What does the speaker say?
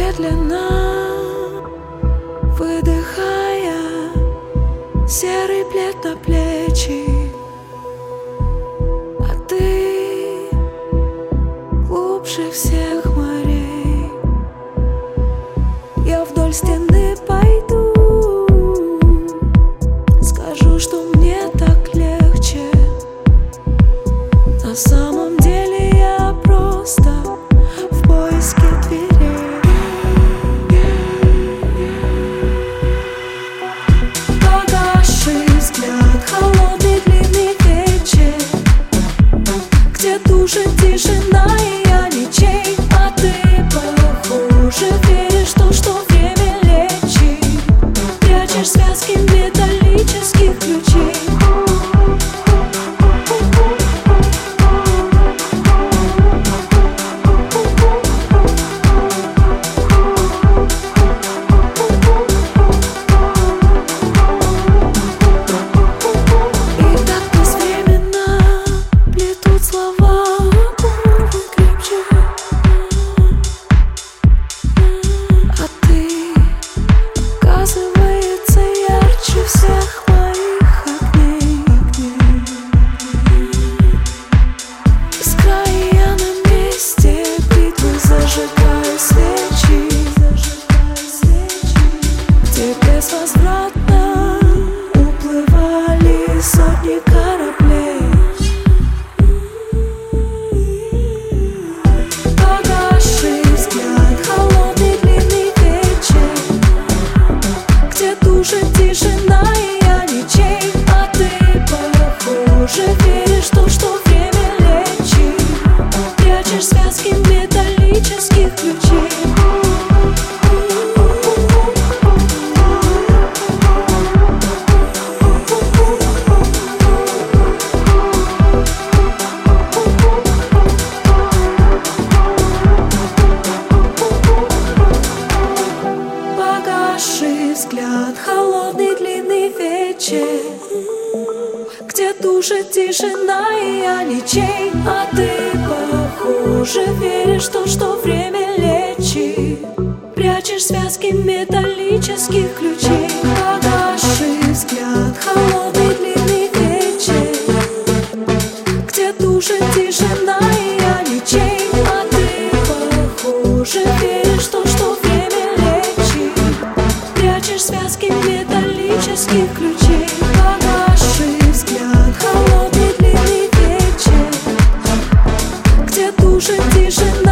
медленно, выдыхая серый плед на плечи. А ты глубже всех морей. Я вдоль стены пойду, скажу, что мне так легче. На самом деле я просто в поиске дверей. Погасший взгляд, холодный длинный вечер, где душит тишина, и я ничей. А ты, похоже, веришь в то, что время лечит. Прячешь связки металлических ключей. Безвозвратно уплывали сотни кораблей. Погасший взгляд, холодный длинный вечер, где душит тишина, и я ничей. А ты, похоже, веришь в то, что время лечит. Прячешь связки металлических ключей. Взгляд, холодный длинный вечер, где душит тишина, и я ничей. А ты, похоже, веришь в то, что время лечит. Прячешь связки металлических ключей. Погасший взгляд, холодный длинный вечер, где душит тишина, и я ничей. А ты, похоже, веришь в то, что время лечит. Прячешь связки металлических ключей. Погасший взгляд, холодный длинный вечер, где душит тишина.